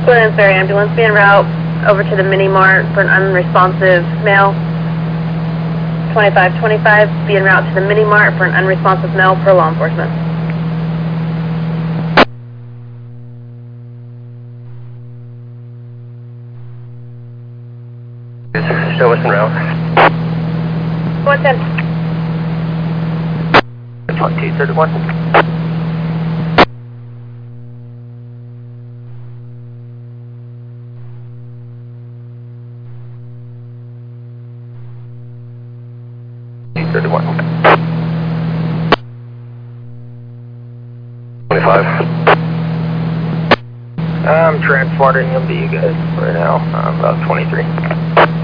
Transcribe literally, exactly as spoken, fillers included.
Williams Ferry ambulance, be en route over to the Mini Mart for an unresponsive male. twenty-five twenty-five, be en route to the Mini Mart for an unresponsive male per law enforcement. Show us en route. one ten. twenty-two thirty-one. thirty-one. twenty-five. I'm transporting them to you guys right now. I'm about twenty-three.